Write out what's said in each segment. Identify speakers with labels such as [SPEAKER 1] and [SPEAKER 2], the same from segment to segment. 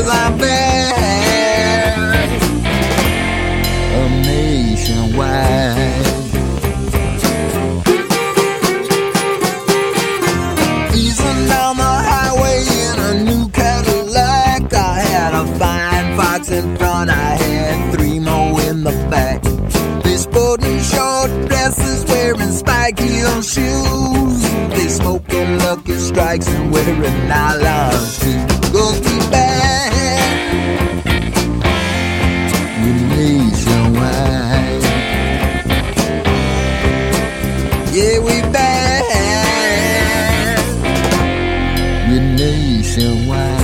[SPEAKER 1] I bear a nationwide. Easing down the highway in a new Cadillac, I had a fine fox in front, I had three more in the back. They sporting short dresses, wearing spike heel shoes. They smoking Lucky Strikes and wearing nylons too. Go be back, we're nationwide. Yeah, we back, we're nationwide.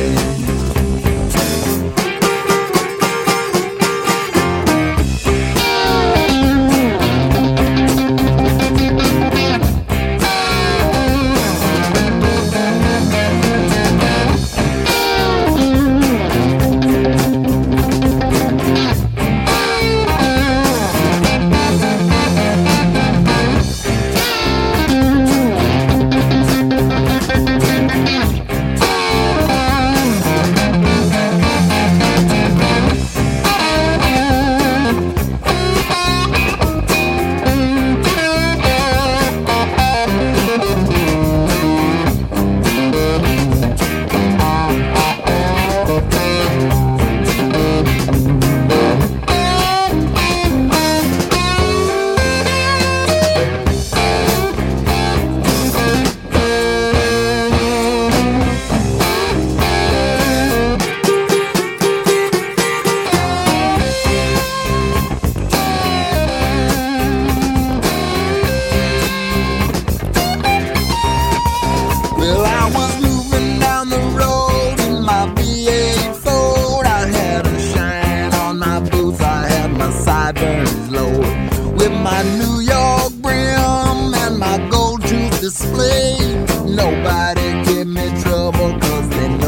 [SPEAKER 1] Well, I was moving down the road in my V8 Ford. I had a shine on my boots, I had my sideburns lowered. With my New York brim and my gold tooth display, nobody gave me trouble 'cause they